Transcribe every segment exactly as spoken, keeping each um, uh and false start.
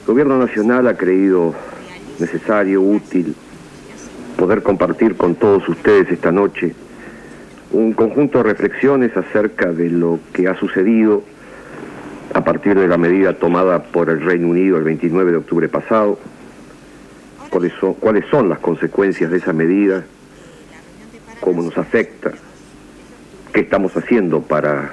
Gobierno Nacional ha creído necesario, útil, poder compartir con todos ustedes esta noche un conjunto de reflexiones acerca de lo que ha sucedido a partir de la medida tomada por el Reino Unido el veintinueve de octubre pasado, cuáles son, cuáles son las consecuencias de esa medida, cómo nos afecta, qué estamos haciendo para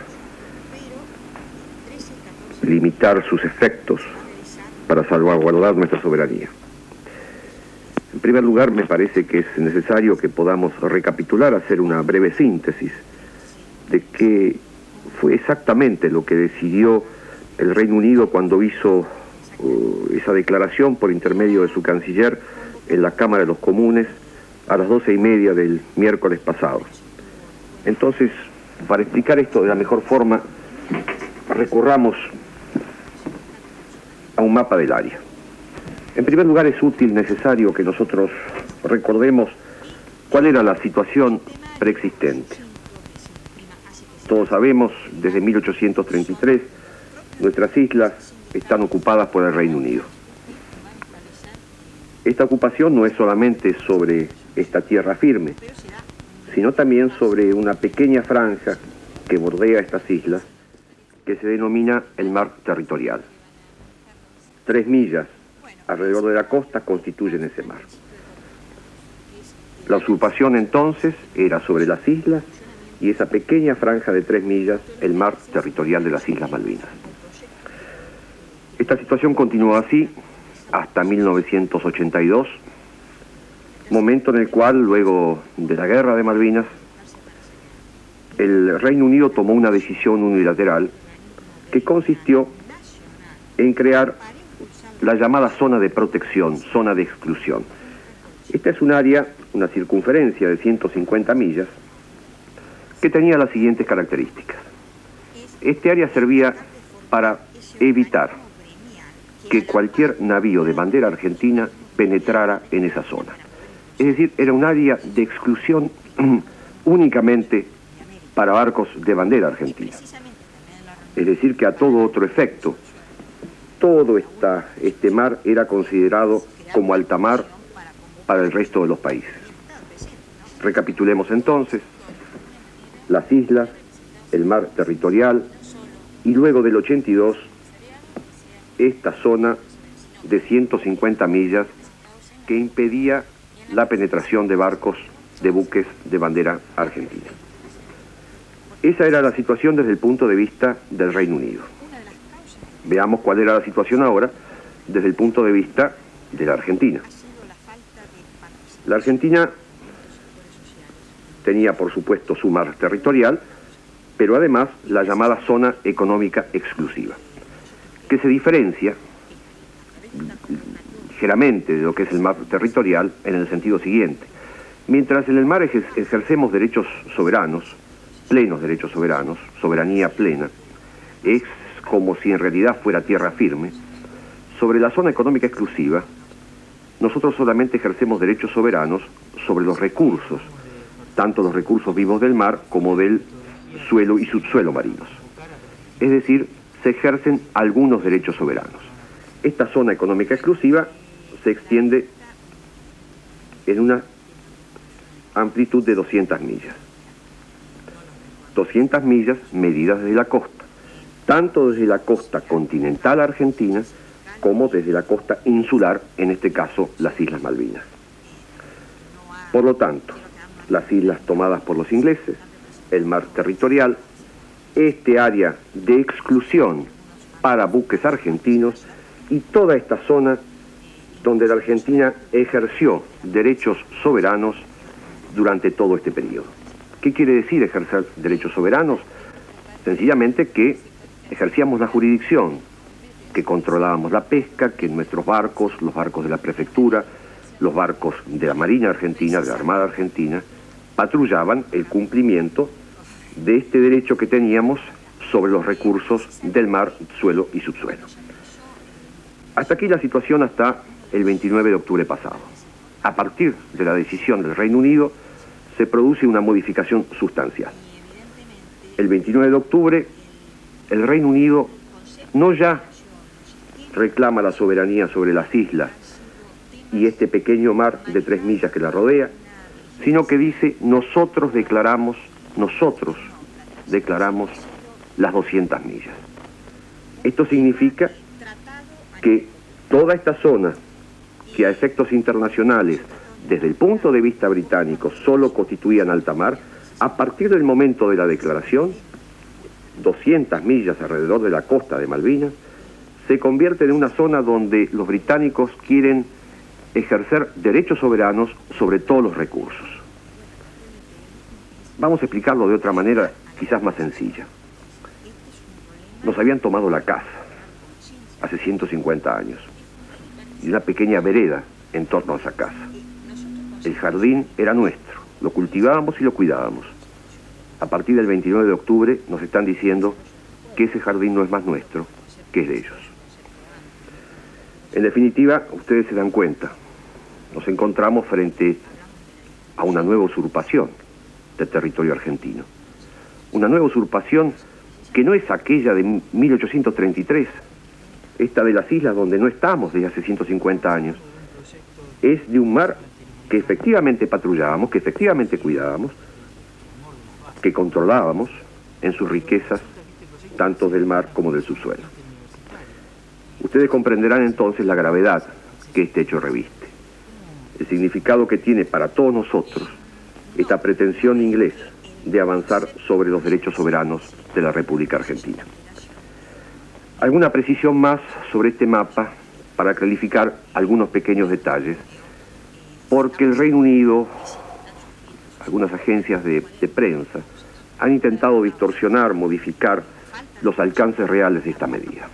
limitar sus efectos, para salvaguardar nuestra soberanía. En primer lugar, me parece que es necesario que podamos recapitular, hacer una breve síntesis de qué fue exactamente lo que decidió el Reino Unido cuando hizo uh, esa declaración por intermedio de su canciller en la Cámara de los Comunes a las doce y media del miércoles pasado. Entonces, para explicar esto de la mejor forma, recurramos a un mapa del área. En primer lugar, es útil, necesario que nosotros recordemos cuál era la situación preexistente. Todos sabemos, desde mil ochocientos treinta y tres, nuestras islas están ocupadas por el Reino Unido. Esta ocupación no es solamente sobre esta tierra firme, sino también sobre una pequeña franja que bordea estas islas, que se denomina el mar territorial. Tres millas alrededor de la costa constituyen ese mar. La usurpación entonces era sobre las islas y esa pequeña franja de tres millas, el mar territorial de las Islas Malvinas. Esta situación continuó así hasta mil novecientos ochenta y dos, momento en el cual, luego de la guerra de Malvinas, el Reino Unido tomó una decisión unilateral que consistió en crear la llamada zona de protección, zona de exclusión. Esta es un área, una circunferencia de ciento cincuenta millas, que tenía las siguientes características. Este área servía para evitar que cualquier navío de bandera argentina penetrara en esa zona. Es decir, era un área de exclusión únicamente para barcos de bandera argentina. Es decir, que a todo otro efecto, todo esta, este mar era considerado como alta mar para el resto de los países. Recapitulemos entonces: las islas, el mar territorial y luego del ochenta y dos esta zona de ciento cincuenta millas que impedía la penetración de barcos, de buques de bandera argentina. Esa era la situación desde el punto de vista del Reino Unido. Veamos cuál era la situación ahora desde el punto de vista de la Argentina. La Argentina tenía, por supuesto, su mar territorial, pero además la llamada zona económica exclusiva, que se diferencia ligeramente de lo que es el mar territorial en el sentido siguiente. Mientras en el mar ejercemos derechos soberanos, plenos derechos soberanos, soberanía plena, es como si en realidad fuera tierra firme, sobre la zona económica exclusiva, nosotros solamente ejercemos derechos soberanos sobre los recursos, tanto los recursos vivos del mar como del suelo y subsuelo marinos. Es decir, se ejercen algunos derechos soberanos. Esta zona económica exclusiva se extiende en una amplitud de doscientas millas. doscientas millas medidas desde la costa, tanto desde la costa continental argentina como desde la costa insular, en este caso las Islas Malvinas. Por lo tanto, las islas tomadas por los ingleses, el mar territorial, este área de exclusión para buques argentinos y toda esta zona donde la Argentina ejerció derechos soberanos durante todo este periodo. ¿Qué quiere decir ejercer derechos soberanos? Sencillamente que ejercíamos la jurisdicción, que controlábamos la pesca, que nuestros barcos, los barcos de la prefectura, los barcos de la Marina Argentina, de la Armada Argentina, patrullaban el cumplimiento de este derecho que teníamos sobre los recursos del mar, suelo y subsuelo. Hasta aquí la situación hasta el veintinueve de octubre pasado. A partir de la decisión del Reino Unido, se produce una modificación sustancial. El veintinueve de octubre, el Reino Unido no ya reclama la soberanía sobre las islas y este pequeño mar de tres millas que la rodea, sino que dice, nosotros declaramos, nosotros declaramos las doscientas millas. Esto significa que toda esta zona, que a efectos internacionales, desde el punto de vista británico, solo constituían alta mar, a partir del momento de la declaración, doscientas millas alrededor de la costa de Malvinas, se convierte en una zona donde los británicos quieren ejercer derechos soberanos sobre todos los recursos. Vamos a explicarlo de otra manera, quizás más sencilla. Nos habían tomado la casa hace ciento cincuenta años y una pequeña vereda en torno a esa casa. El jardín era nuestro, lo cultivábamos y lo cuidábamos. A partir del veintinueve de octubre nos están diciendo que ese jardín no es más nuestro, que es de ellos. En definitiva, ustedes se dan cuenta, nos encontramos frente a una nueva usurpación del territorio argentino. Una nueva usurpación que no es aquella de mil ochocientos treinta y tres, esta de las islas donde no estamos desde hace ciento cincuenta años, es de un mar que efectivamente patrullábamos, que efectivamente cuidábamos, que controlábamos en sus riquezas, tanto del mar como del subsuelo. Ustedes comprenderán entonces la gravedad que este hecho reviste, el significado que tiene para todos nosotros esta pretensión inglesa de avanzar sobre los derechos soberanos de la República Argentina. Alguna precisión más sobre este mapa para clarificar algunos pequeños detalles, porque el Reino Unido, algunas agencias de, de prensa, han intentado distorsionar, modificar los alcances reales de esta medida.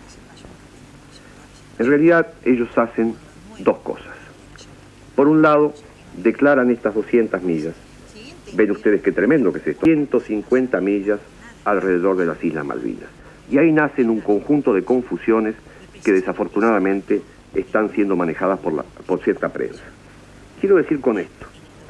En realidad, ellos hacen dos cosas. Por un lado, declaran estas doscientas millas. Ven ustedes qué tremendo que es esto. ciento cincuenta millas alrededor de las Islas Malvinas. Y ahí nacen un conjunto de confusiones que desafortunadamente están siendo manejadas por, la, por cierta prensa. Quiero decir con esto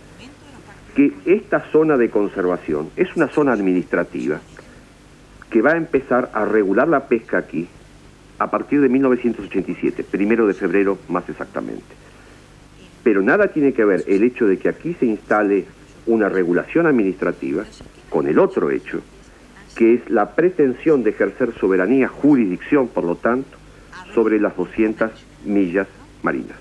que esta zona de conservación es una zona administrativa que va a empezar a regular la pesca aquí a partir de mil novecientos ochenta y siete, primero de febrero más exactamente. Pero nada tiene que ver el hecho de que aquí se instale una regulación administrativa con el otro hecho, que es la pretensión de ejercer soberanía, jurisdicción, por lo tanto, sobre las doscientas millas marinas.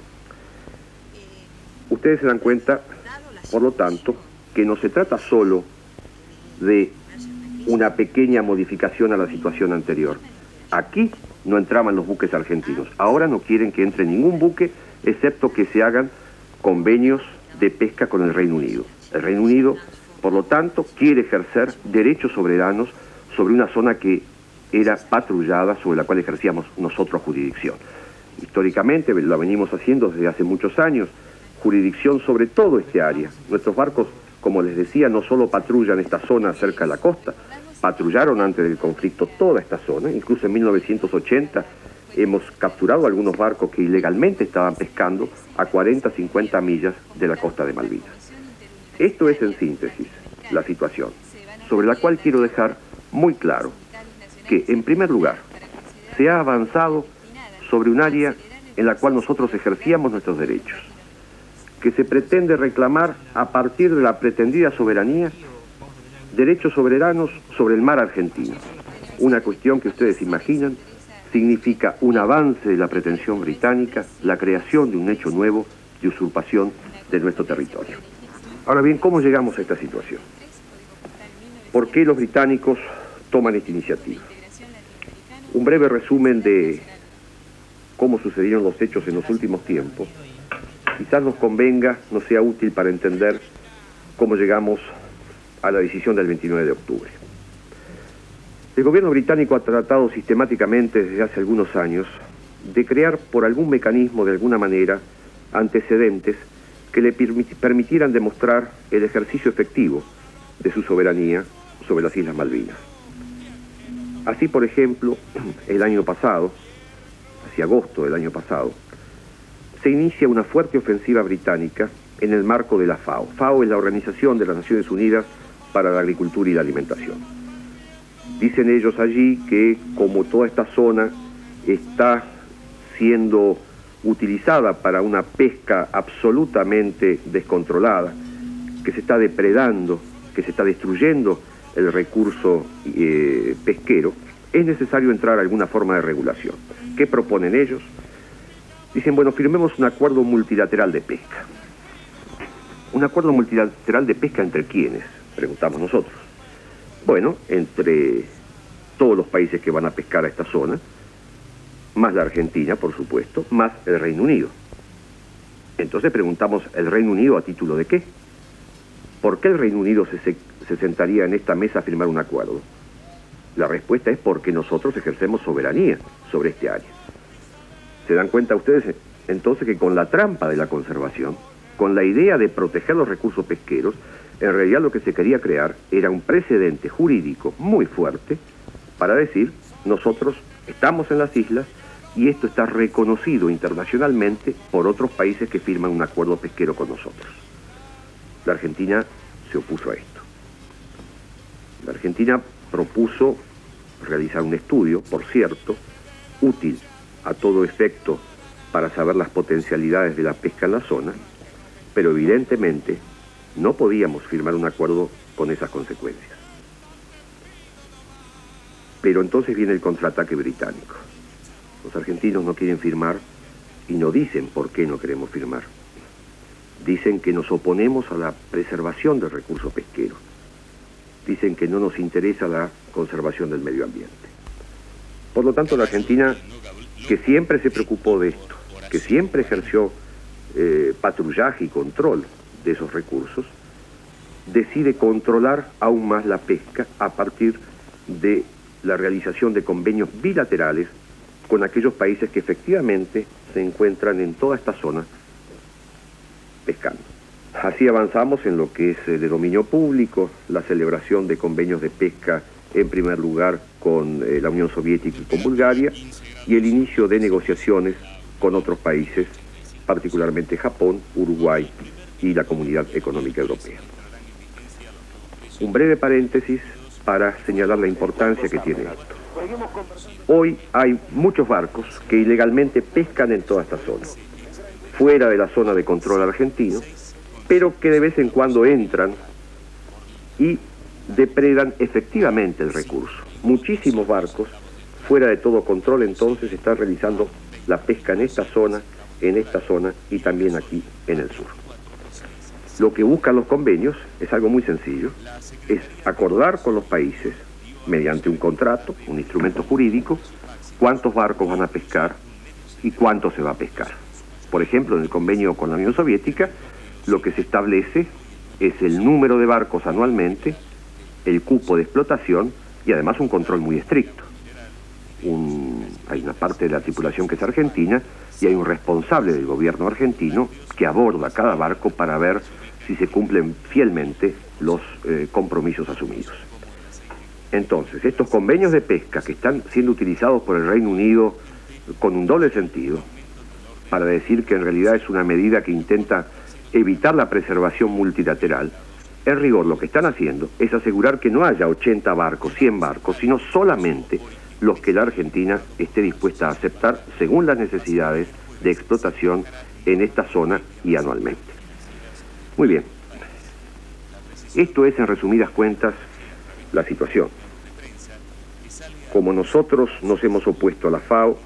Ustedes se dan cuenta, por lo tanto, que no se trata solo de una pequeña modificación a la situación anterior. Aquí no entraban los buques argentinos. Ahora no quieren que entre ningún buque, excepto que se hagan convenios de pesca con el Reino Unido. El Reino Unido, por lo tanto, quiere ejercer derechos soberanos sobre una zona que era patrullada, sobre la cual ejercíamos nosotros jurisdicción. Históricamente lo venimos haciendo desde hace muchos años, jurisdicción sobre todo este área. Nuestros barcos, como les decía, no solo patrullan esta zona cerca de la costa, patrullaron antes del conflicto toda esta zona. Incluso en mil novecientos ochenta hemos capturado algunos barcos que ilegalmente estaban pescando a cuarenta, cincuenta millas de la costa de Malvinas. Esto es en síntesis la situación, sobre la cual quiero dejar muy claro que, en primer lugar, se ha avanzado sobre un área en la cual nosotros ejercíamos nuestros derechos, que se pretende reclamar a partir de la pretendida soberanía derechos soberanos sobre el mar argentino. Una cuestión que ustedes imaginan significa un avance de la pretensión británica, la creación de un hecho nuevo de usurpación de nuestro territorio. Ahora bien, ¿cómo llegamos a esta situación? ¿Por qué los británicos toman esta iniciativa? Un breve resumen de cómo sucedieron los hechos en los últimos tiempos quizás nos convenga, nos sea útil para entender cómo llegamos a la decisión del veintinueve de octubre. El gobierno británico ha tratado sistemáticamente desde hace algunos años de crear por algún mecanismo, de alguna manera, antecedentes que le permitieran demostrar el ejercicio efectivo de su soberanía sobre las Islas Malvinas. Así, por ejemplo, el año pasado, hacia agosto del año pasado, se inicia una fuerte ofensiva británica en el marco de la FAO. FAO es la Organización de las Naciones Unidas para la Agricultura y la Alimentación. Dicen ellos allí que como toda esta zona está siendo utilizada para una pesca absolutamente descontrolada, que se está depredando, que se está destruyendo el recurso eh, pesquero, es necesario entrar a alguna forma de regulación. ¿Qué proponen ellos? Dicen, bueno, firmemos un acuerdo multilateral de pesca. ¿Un acuerdo multilateral de pesca entre quiénes?, preguntamos nosotros. Bueno, entre todos los países que van a pescar a esta zona, más la Argentina, por supuesto, más el Reino Unido. Entonces preguntamos, ¿el Reino Unido a título de qué? ¿Por qué el Reino Unido se, se, se sentaría en esta mesa a firmar un acuerdo? La respuesta es porque nosotros ejercemos soberanía sobre este área. ¿Se dan cuenta ustedes entonces que con la trampa de la conservación, con la idea de proteger los recursos pesqueros, en realidad lo que se quería crear era un precedente jurídico muy fuerte para decir, nosotros estamos en las islas y esto está reconocido internacionalmente por otros países que firman un acuerdo pesquero con nosotros? La Argentina se opuso a esto. La Argentina propuso realizar un estudio, por cierto, útil a todo efecto para saber las potencialidades de la pesca en la zona, pero evidentemente no podíamos firmar un acuerdo con esas consecuencias. Pero entonces viene el contraataque británico. Los argentinos no quieren firmar y no dicen por qué no queremos firmar. Dicen que nos oponemos a la preservación del recurso pesquero. Dicen que no nos interesa la conservación del medio ambiente. Por lo tanto, la Argentina, que siempre se preocupó de esto, que siempre ejerció eh, patrullaje y control de esos recursos, decide controlar aún más la pesca a partir de la realización de convenios bilaterales con aquellos países que efectivamente se encuentran en toda esta zona pescando. Así avanzamos en lo que es eh, de dominio público, la celebración de convenios de pesca, en primer lugar con eh, la Unión Soviética y con Bulgaria, y el inicio de negociaciones con otros países, particularmente Japón, Uruguay y la Comunidad Económica Europea. Un breve paréntesis para señalar la importancia que tiene esto. Hoy hay muchos barcos que ilegalmente pescan en toda esta zona, fuera de la zona de control argentino, pero que de vez en cuando entran y depredan efectivamente el recurso. Muchísimos barcos, fuera de todo control, entonces están realizando la pesca en esta zona, en esta zona y también aquí en el sur. Lo que buscan los convenios es algo muy sencillo, es acordar con los países, mediante un contrato, un instrumento jurídico, cuántos barcos van a pescar y cuánto se va a pescar. Por ejemplo, en el convenio con la Unión Soviética, lo que se establece es el número de barcos anualmente, el cupo de explotación y además un control muy estricto. Un, hay una parte de la tripulación que es argentina y hay un responsable del gobierno argentino que aborda cada barco para ver si se cumplen fielmente los eh, compromisos asumidos. Entonces, estos convenios de pesca que están siendo utilizados por el Reino Unido con un doble sentido, para decir que en realidad es una medida que intenta evitar la preservación multilateral, en rigor lo que están haciendo es asegurar que no haya ochenta barcos, cien barcos, sino solamente los que la Argentina esté dispuesta a aceptar según las necesidades de explotación en esta zona y anualmente. Muy bien. Esto es, en resumidas cuentas, la situación. Como nosotros nos hemos opuesto a la FAO,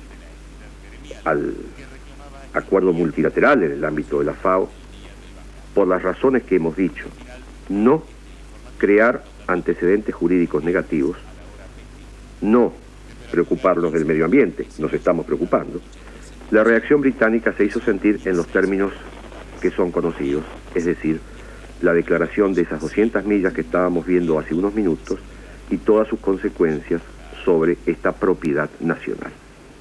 al acuerdo multilateral en el ámbito de la FAO, por las razones que hemos dicho, no crear antecedentes jurídicos negativos, no preocuparnos del medio ambiente, nos estamos preocupando, la reacción británica se hizo sentir en los términos que son conocidos, es decir, la declaración de esas doscientas millas que estábamos viendo hace unos minutos y todas sus consecuencias sobre esta propiedad nacional.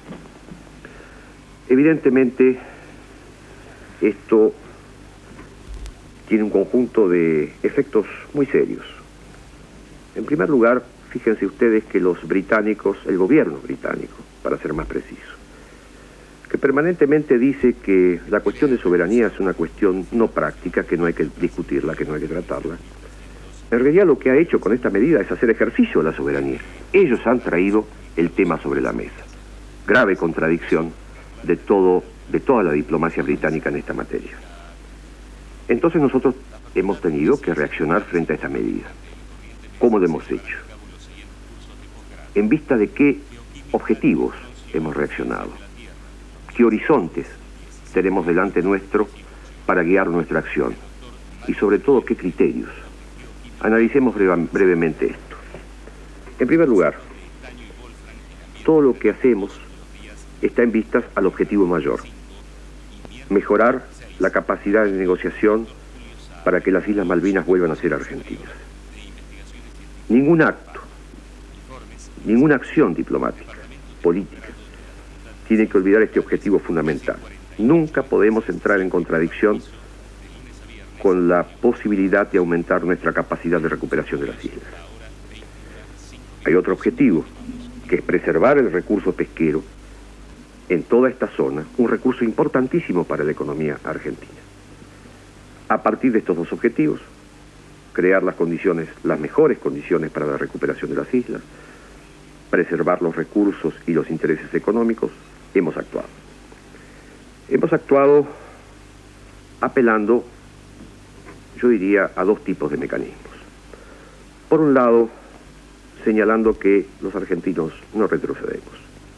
Evidentemente, esto tiene un conjunto de efectos muy serios. En primer lugar, fíjense ustedes que los británicos, el gobierno británico, para ser más preciso, que permanentemente dice que la cuestión de soberanía es una cuestión no práctica, que no hay que discutirla, que no hay que tratarla. En realidad lo que ha hecho con esta medida es hacer ejercicio de la soberanía. Ellos han traído el tema sobre la mesa. Grave contradicción de, todo, de toda la diplomacia británica en esta materia. Entonces nosotros hemos tenido que reaccionar frente a esta medida. ¿Cómo lo hemos hecho? ¿En vista de qué objetivos hemos reaccionado? ¿Qué horizontes tenemos delante nuestro para guiar nuestra acción? Y sobre todo, ¿qué criterios? Analicemos breve, brevemente esto. En primer lugar, todo lo que hacemos está en vistas al objetivo mayor: mejorar la capacidad de negociación para que las Islas Malvinas vuelvan a ser argentinas. Ningún acto, ninguna acción diplomática, política, tiene que olvidar este objetivo fundamental. Nunca podemos entrar en contradicción con la posibilidad de aumentar nuestra capacidad de recuperación de las islas. Hay otro objetivo, que es preservar el recurso pesquero en toda esta zona, un recurso importantísimo para la economía argentina. A partir de estos dos objetivos, crear las condiciones, las mejores condiciones para la recuperación de las islas, preservar los recursos y los intereses económicos, hemos actuado. Hemos actuado apelando, yo diría, a dos tipos de mecanismos. Por un lado, señalando que los argentinos no retrocedemos,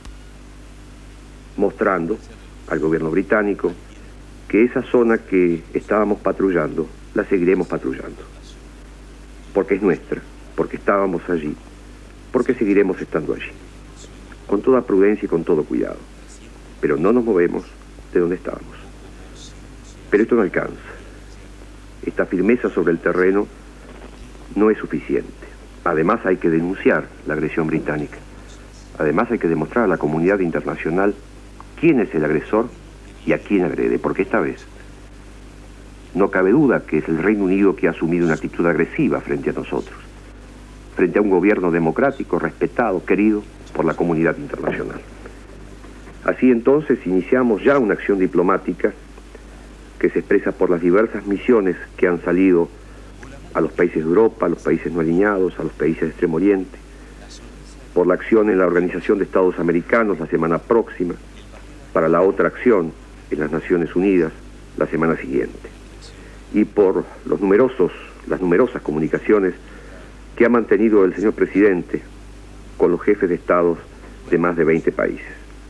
mostrando al gobierno británico que esa zona que estábamos patrullando, la seguiremos patrullando, porque es nuestra, porque estábamos allí, porque seguiremos estando allí, con toda prudencia y con todo cuidado, pero no nos movemos de donde estábamos. Pero esto no alcanza. Esta firmeza sobre el terreno no es suficiente. Además hay que denunciar la agresión británica. Además hay que demostrar a la comunidad internacional quién es el agresor y a quién agrede, porque esta vez no cabe duda que es el Reino Unido que ha asumido una actitud agresiva frente a nosotros, frente a un gobierno democrático, respetado, querido por la comunidad internacional. Así entonces iniciamos ya una acción diplomática que se expresa por las diversas misiones que han salido a los países de Europa, a los países no alineados, a los países de Extremo Oriente, por la acción en la Organización de Estados Americanos la semana próxima, para la otra acción en las Naciones Unidas la semana siguiente, y por los numerosos, las numerosas comunicaciones que ha mantenido el señor presidente con los jefes de Estados de más de veinte países.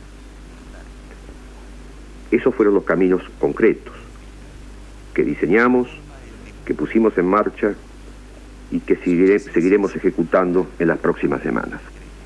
Esos fueron los caminos concretos que diseñamos, que pusimos en marcha y que seguire, seguiremos ejecutando en las próximas semanas.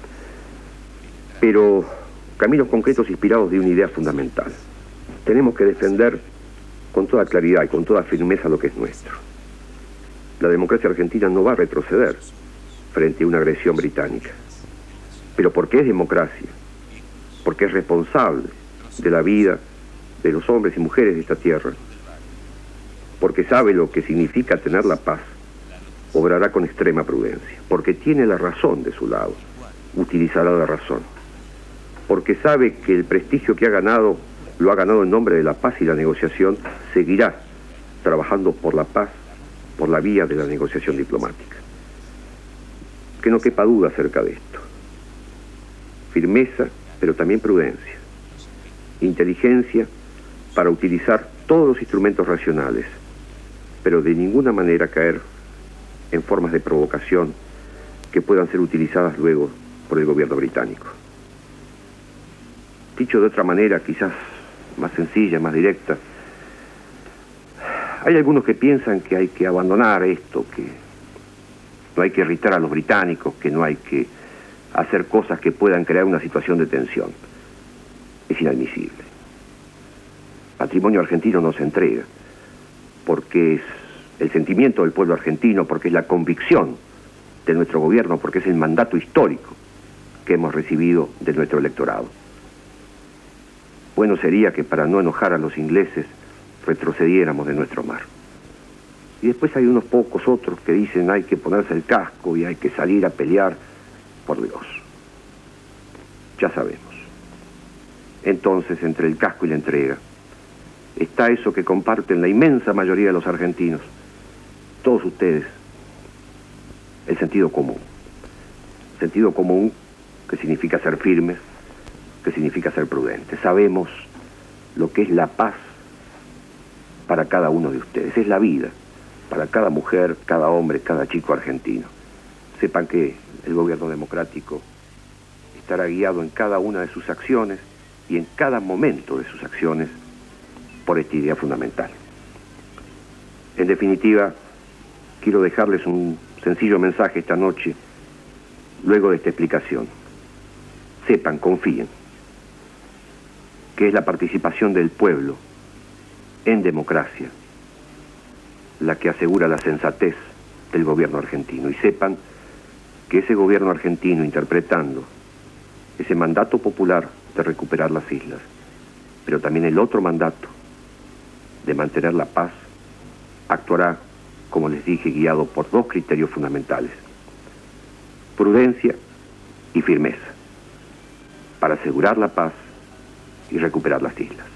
Pero caminos concretos inspirados de una idea fundamental. Tenemos que defender con toda claridad y con toda firmeza lo que es nuestro. La democracia argentina no va a retroceder frente a una agresión británica, pero porque es democracia, porque es responsable de la vida de los hombres y mujeres de esta tierra, porque sabe lo que significa tener la paz, obrará con extrema prudencia, porque tiene la razón de su lado, utilizará la razón, porque sabe que el prestigio que ha ganado, lo ha ganado en nombre de la paz y la negociación, seguirá trabajando por la paz, por la vía de la negociación diplomática. Que no quepa duda acerca de esto. Firmeza, pero también prudencia. Inteligencia para utilizar todos los instrumentos racionales, pero de ninguna manera caer en formas de provocación que puedan ser utilizadas luego por el gobierno británico. Dicho de otra manera, quizás más sencilla, más directa, hay algunos que piensan que hay que abandonar esto, que no hay que irritar a los británicos, que no hay que hacer cosas que puedan crear una situación de tensión. Es inadmisible. Patrimonio argentino no se entrega, porque es el sentimiento del pueblo argentino, porque es la convicción de nuestro gobierno, porque es el mandato histórico que hemos recibido de nuestro electorado. Bueno sería que para no enojar a los ingleses retrocediéramos de nuestro mar. Y después hay unos pocos otros que dicen hay que ponerse el casco y hay que salir a pelear. Por Dios, ya sabemos. Entonces, entre el casco y la entrega, está eso que comparten la inmensa mayoría de los argentinos, todos ustedes, el sentido común. Sentido común que significa ser firmes, que significa ser prudentes. Sabemos lo que es la paz para cada uno de ustedes. Es la vida para cada mujer, cada hombre, cada chico argentino. Sepan que el gobierno democrático estará guiado en cada una de sus acciones y en cada momento de sus acciones por esta idea fundamental. En definitiva, quiero dejarles un sencillo mensaje esta noche, luego de esta explicación. Sepan, confíen, que es la participación del pueblo en democracia la que asegura la sensatez del gobierno argentino. Y sepan que ese gobierno argentino, interpretando ese mandato popular de recuperar las islas, pero también el otro mandato de mantener la paz, actuará, como les dije, guiado por dos criterios fundamentales: prudencia y firmeza, para asegurar la paz y recuperar las islas.